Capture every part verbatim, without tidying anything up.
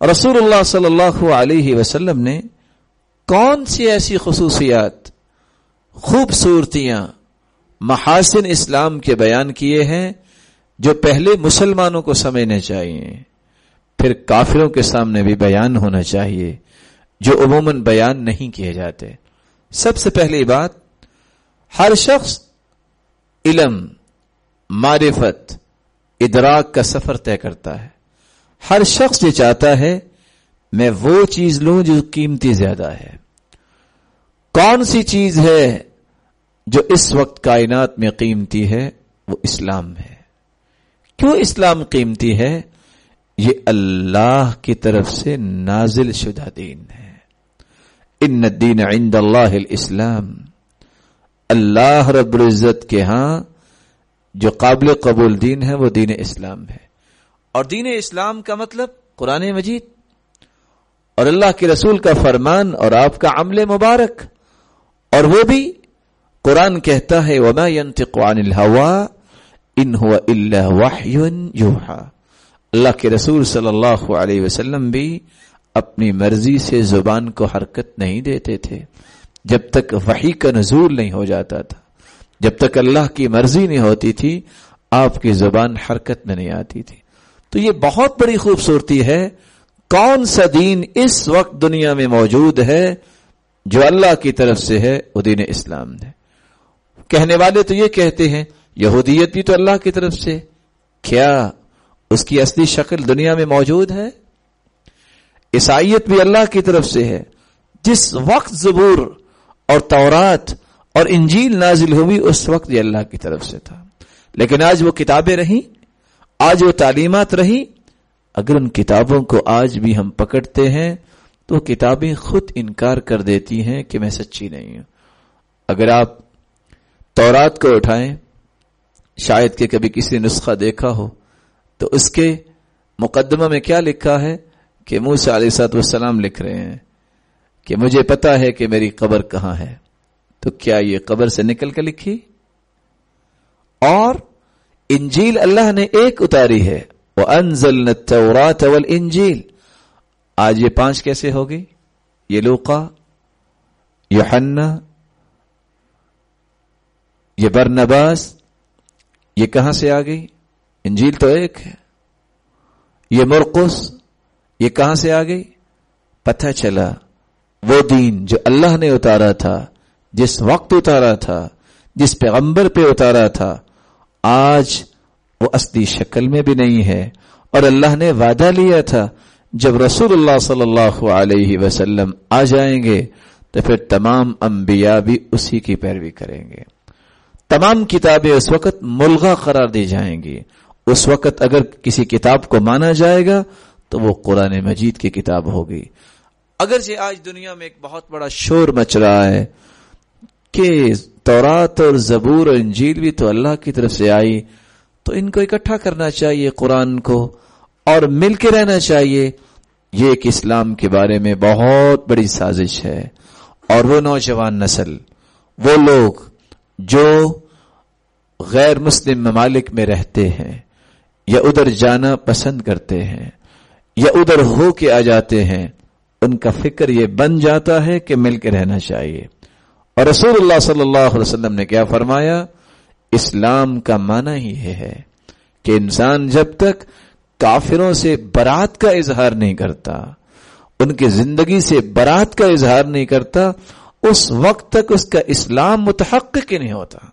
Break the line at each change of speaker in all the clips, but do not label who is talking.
रसूलुल्लाह सल्लल्लाहु अलैहि वसल्लम ने कौन सी ऐसी खुसूसियात, खूबसूरतियां, महासिन इस्लाम के बयान किए हैं जो पहले मुसलमानों को समझने चाहिए, फिर काफिरों के सामने भी बयान होना चाहिए, जो उमूमन बयान नहीं किए जाते। सबसे पहली बात, हर शख्स इल्म, मारिफत, इदराक का सफर तय करता है। हर शख्स ये चाहता है मैं वो चीज लूं जो कीमती ज्यादा है। कौन सी चीज है जो इस वक्त कायनात में कीमती है? वो इस्लाम है। क्यों इस्लाम कीमती है? ये अल्लाह की तरफ से नाजिल शुदा दीन है। इन्न दीन इंदल्लाहिल इस्लाम, अल्लाह रब्बुल इज्जत के यहां जो काबिल कबूल दीन है वो दीन इस्लाम है। और दीन इस्लाम का मतलब कुरान मजीद और अल्लाह के रसूल का फरमान और आपका अमल मुबारक, और वो भी कुरान कहता है वमा यंतिकु अनिल हवा इन हुवा इल्ला वह्युन यूहा। अल्लाह के रसूल सल्लल्लाहु अलैहि वसल्लम भी अपनी मर्जी से जुबान को हरकत नहीं देते थे जब तक वही का नुज़ूल नहीं हो जाता था। जब तक अल्लाह की मर्जी नहीं होती थी आपकी जुबान हरकत में नहीं आती थी। तो ये बहुत बड़ी खूबसूरती है। कौन सा दीन इस वक्त दुनिया में मौजूद है जो अल्लाह की तरफ से है? वो दीन इस्लाम है। कहने वाले तो ये कहते हैं यहूदियत भी तो अल्लाह की तरफ से, क्या उसकी असली शक्ल दुनिया में मौजूद है? ईसाईयत भी अल्लाह की तरफ से है। जिस वक्त ज़बूर और तौरात और इंजील नाजिल हुई उस वक्त ये अल्लाह की तरफ से था। लेकिन आज वो किताबें रही, आज वो तालीमात रही। अगर उन किताबों को आज भी हम पकड़ते हैं तो किताबें खुद इनकार कर देती हैं कि मैं सच्ची नहीं हूं। अगर आप तौरात को उठाएं, शायद कि कभी किसी नुस्खा देखा हो, तो उसके मुकद्दमा में क्या लिखा है कि मूसा अलैहिस्सलाम लिख रहे हैं कि मुझे पता है कि मेरी कब्र कहां है। तो क्या ये कब्र से निकल कर लिखी? और इंजील अल्लाह ने एक उतारी है, व अंज़लना तौरात वल इंजील। आज ये पांच कैसे हो गई? ये लूका, यूहन्ना, ये बरनबास, ये कहां से आ गई? इंजील तो एक है। ये मुरकुस, ये कहां से आ गई? पता चला वो दीन जो अल्लाह ने उतारा था, जिस वक्त उतारा था, जिस पैगंबर पे उतारा था, आज वो असली शक्ल में भी नहीं है। और अल्लाह ने वादा लिया था जब रसूलुल्लाह सल्लल्लाहु अलैहि वसल्लम आ जाएंगे तो फिर तमाम अंबिया भी उसी की पैरवी करेंगे। तमाम किताबें उस वक्त मुल्गा करार दी जाएंगी। उस वक्त अगर किसी किताब को माना जाएगा तो वो कुरान मजीद की किताब होगी। अगर से आज दुनिया में एक बहुत बड़ा शोर मच रहा है कि तौरात और ज़बूर और इंजील भी तो अल्लाह की तरफ से आई, तो इनको इकट्ठा करना चाहिए कुरान को और मिल के रहना चाहिए। ये एक इस्लाम के बारे में बहुत बड़ी साजिश है। और वो नौजवान नस्ल, वो लोग जो गैर मुस्लिम ममालिक में रहते हैं या उधर जाना पसंद करते हैं या उधर हो के आ जाते हैं, उनका फिक्र ये बन जाता है कि मिल के रहना चाहिए। और रसूलुल्लाह सल्लल्लाहु अलैहि वसल्लम ने क्या फरमाया? इस्लाम का माना ही है कि इंसान जब तक काफिरों से बरात का इजहार नहीं करता, उनकी जिंदगी से बरात का इजहार नहीं करता, उस वक्त तक उसका इस्लाम मुतहक्किक नहीं होता।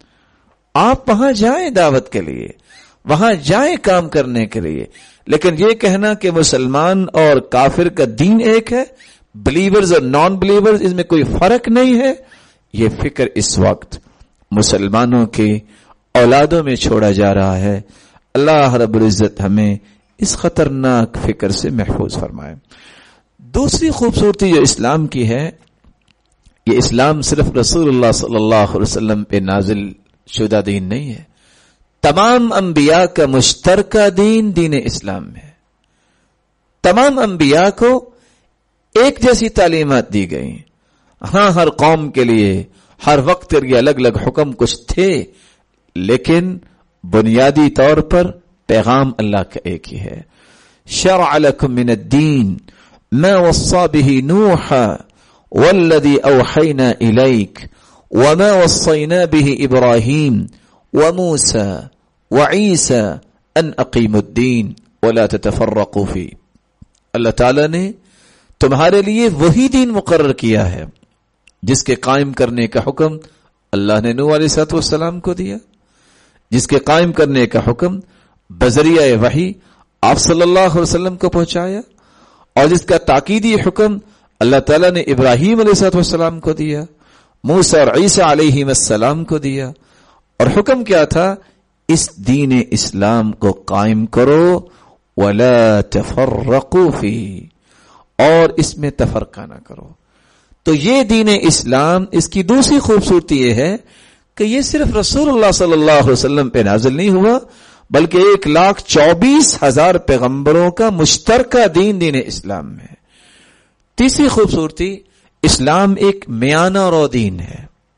आप वहां जाएं दावत के लिए, वहां जाएं काम करने के लिए, लेकिन ये कहना कि मुसलमान और काफिर का दीन एक है, बिलीवर्स और नॉन बिलीवर्स इसमें कोई फर्क नहीं है, ये फिक्र इस वक्त मुसलमानों की औलादों में छोड़ा जा रहा है। अल्लाह रब्बुल इज्जत हमें इस खतरनाक फिक्र से महफूज फरमाए। दूसरी खूबसूरती जो इस्लाम की है, ये इस्लाम सिर्फ रसूलुल्लाह सल्लल्लाहु अलैहि वसल्लम पे नाजिल शुदा दीन नहीं है, तमाम अंबिया का मुश्तरका दीन दीन इस्लाम है। तमाम अंबिया को एक जैसी तालीमात दी गई। हां, हर कौम के लिए हर वक्त के लिए अलग अलग हुक्म कुछ थे, लेकिन बुनियादी तौर पर पैगाम अल्लाह का एक ही है। شرع لكم من الدين ما وصى به نوحا والذي أوحينا إليك وما وصينا به إبراهيم وموسى وعيسى أن أقيموا الدين ولا تتفرقوا فيه. اللہ تعالیٰ نے تمہارے لیے وہی دین مقرر کیا ہے جس کے قائم کرنے کا حکم اللہ نے نوح علیہ الصلوۃ والسلام کو دیا، جس کے قائم کرنے کا حکم بذریعہ وحی آپ صلی اللہ علیہ وسلم کو پہنچایا، اور جس کا تاکیدی حکم اللہ تعالیٰ نے ابراہیم علیہ الصلوۃ والسلام کو دیا، موسیٰ اور عیسیٰ علیہ السلام کو دیا. اور حکم کیا تھا؟ اس دین اسلام کو قائم کرو، ولا تفرقوا فیہ، اور اس میں تفرقہ نہ کرو. تو یہ دین اسلام، اس کی دوسری خوبصورتی یہ ہے کہ یہ صرف رسول اللہ صلی اللہ علیہ وسلم پہ نازل نہیں ہوا، بلکہ ایک لاکھ چوبیس ہزار پیغمبروں کا مشترکہ دین دین اسلام ہے. تیسری خوبصورتی، اسلام ایک میانہ رو دین ہے.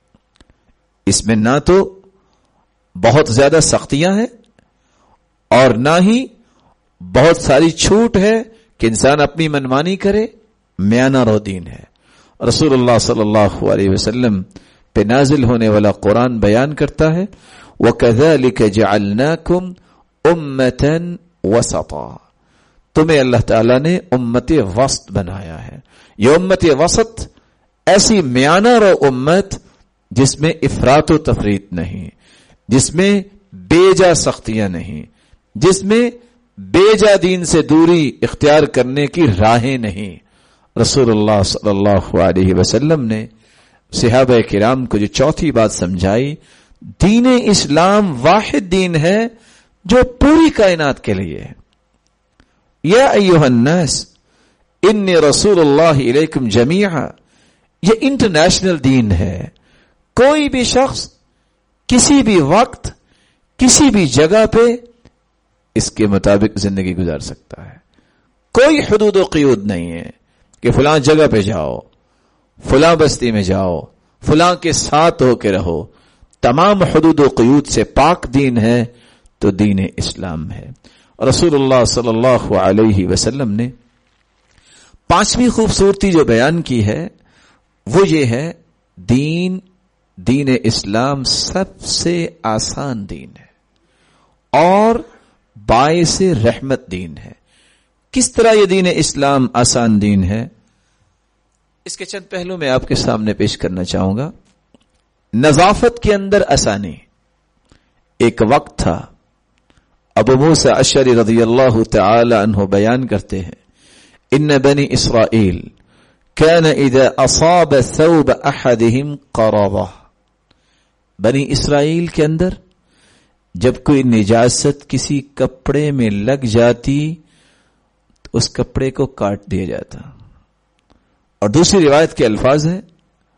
اس میں نہ تو بہت زیادہ سختیاں ہیں اور نہ ہی بہت ساری چھوٹ ہے کہ انسان اپنی منمانی کرے. میانہ رو دین ہے. رسول اللہ صلی اللہ علیہ وسلم پہ نازل ہونے والا قرآن بیان کرتا ہے وَكَذَلِكَ جَعَلْنَاكُمْ أُمَّةً وَسَطًا، تمہیں اللہ تعالیٰ نے امت وسط بنایا ہے. یہ امت وسط ایسی میانہ رو امت جس میں افراط و تفریط نہیں، جس میں بے جا سختیاں نہیں، جس میں بے جا دین سے دوری اختیار کرنے کی راہیں نہیں. رسول اللہ صلی اللہ علیہ وسلم نے صحابہ کرام کو جو چوتھی بات سمجھائی، دین اسلام واحد دین ہے جو پوری کائنات کے لیے ہے. یا ایھا الناس انی رسول اللہ الیکم جمیعا، یہ انٹرنیشنل دین ہے. کوئی بھی شخص کسی بھی وقت کسی بھی جگہ پہ اس کے مطابق زندگی گزار سکتا ہے. کوئی حدود و قیود نہیں ہے کہ فلاں جگہ پہ جاؤ، فلاں بستی میں جاؤ، فلاں کے ساتھ ہو کے رہو. تمام حدود و قیود سے پاک دین ہے تو دین اسلام ہے. رسول اللہ صلی اللہ علیہ وسلم نے پانچویں خوبصورتی جو بیان کی ہے وہ یہ ہے، دین دین اسلام سب سے آسان دین ہے اور باعث رحمت دین ہے. کس طرح یہ دین اسلام آسان دین ہے؟ اس کے چند پہلو میں آپ کے سامنے پیش کرنا چاہوں گا. نظافت کے اندر آسانی. ایک وقت تھا، ابو موسیٰ اشعری رضی اللہ تعالی عنہ بیان کرتے ہیں، ان بنی اسرائیل كان اذا اصاب ثوب احدهم قرضه، بنی اسرائیل کے اندر جب کوئی نجاست کسی کپڑے میں لگ جاتی تو اس کپڑے کو کاٹ دیا جاتا. اور دوسری روایت کے الفاظ ہیں،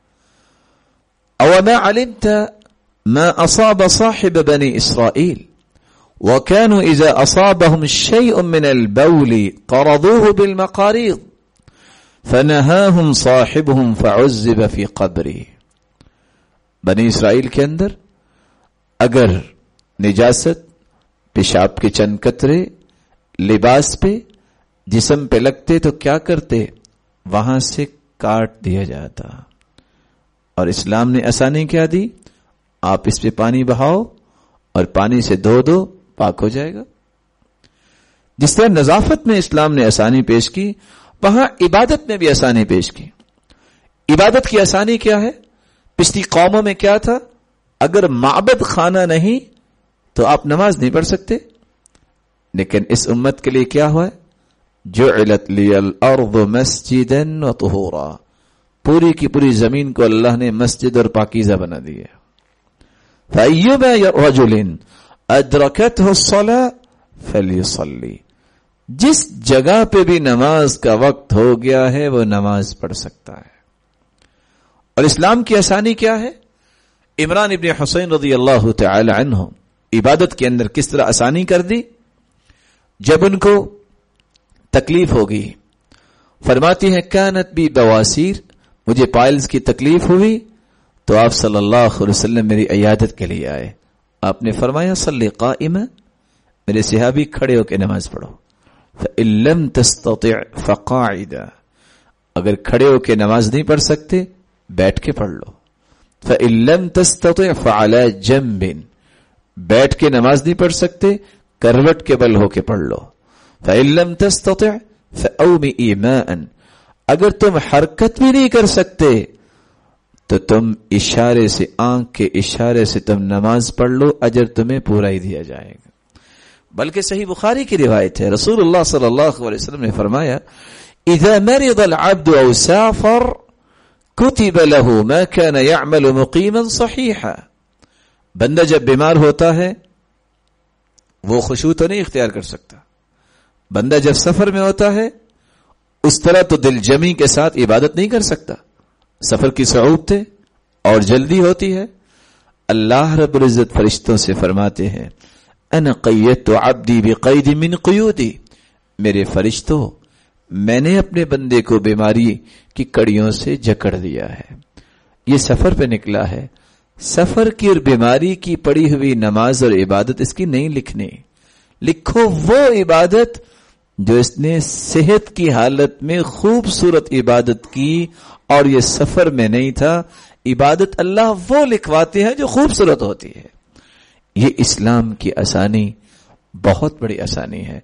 اوما علمت ما اصاب صاحب بنی اسرائیل وكانوا اذا اصابهم شيء من البول قرضوه بالمقاريض فنهاهم صاحبهم فعذب في قبره. بنی اسرائیل کے اندر اگر نجاست، پیشاب کے چند قطرے لباس پہ، جسم پہ لگتے تو کیا کرتے؟ وہاں سے کاٹ دیا جاتا. اور اسلام نے آسانی کیا دی؟ آپ اس پہ پانی بہاؤ اور پانی سے دھو دو، پاک ہو جائے گا. جس طرح نظافت میں اسلام نے آسانی پیش کی، وہاں عبادت میں بھی آسانی پیش کی. عبادت کی آسانی کیا ہے؟ پچھلی قوموں میں کیا تھا؟ اگر معبد خانہ نہیں تو آپ نماز نہیں پڑھ سکتے. لیکن اس امت کے لیے کیا ہوا ہے؟ جعلت لی الارض مسجدا وطہورا، پوری کی پوری زمین کو اللہ نے مسجد اور پاکیزہ بنا دی ہے. فأيما رجل ادرکته الصلاة فلیصلی، جس جگہ پہ بھی نماز کا وقت ہو گیا ہے وہ نماز پڑھ سکتا ہے. اور اسلام کی آسانی کیا ہے؟ عمران ابن حسین رضی اللہ تعالی عنہ عبادت کے اندر کس طرح آسانی کر دی. جب ان کو تکلیف ہوگی، فرماتی ہیں کانت بی بواسیر، مجھے پائلز کی تکلیف ہوئی تو آپ صلی اللہ علیہ وسلم میری عیادت کے لیے آئے. آپ نے فرمایا صلی قائما، میرے صحابی کھڑے ہو کے نماز پڑھو. فإن لم تستطع فقاعدا، اگر کھڑے ہو کے نماز نہیں پڑھ سکتے بیٹھ کے پڑھ لو. فإن لم تستطع فعلى جنب، بیٹھ کے نماز نہیں پڑھ سکتے کروٹ کے بل ہو کے پڑھ لو. فإن لم تستطع فأومئ ماء، اگر تم حرکت بھی نہیں کر سکتے تو تم اشارے سے، آنکھ کے اشارے سے تم نماز پڑھ لو، اجر تمہیں پورا ہی دیا جائے گا. بلکہ صحیح بخاری کی روایت ہے، رسول اللہ صلی اللہ علیہ وسلم نے فرمایا اذا مرض العبد او سافر كتب له ما كان يعمل مقيما صحيحا، بندہ جب بیمار ہوتا ہے وہ خشوع تو نہیں اختیار کر سکتا. بندہ جب سفر میں ہوتا ہے اس طرح تو دل جمی کے ساتھ عبادت نہیں کر سکتا، سفر کی صعوبتیں اور جلدی ہوتی ہے. اللہ رب العزت فرشتوں سے فرماتے ہیں انا قیدت عبدی بقید من قیودی، میرے فرشتوں میں نے اپنے بندے کو بیماری کی کڑیوں سے جکڑ دیا ہے. یہ سفر پہ نکلا ہے، سفر کی اور بیماری کی پڑی ہوئی نماز اور عبادت اس کی نہیں لکھنی، لکھو وہ عبادت جو اس نے صحت کی حالت میں خوبصورت عبادت کی اور یہ سفر میں نہیں تھا. عبادت اللہ وہ لکھواتے ہیں جو خوبصورت ہوتی ہے. یہ اسلام کی آسانی بہت بڑی آسانی ہے.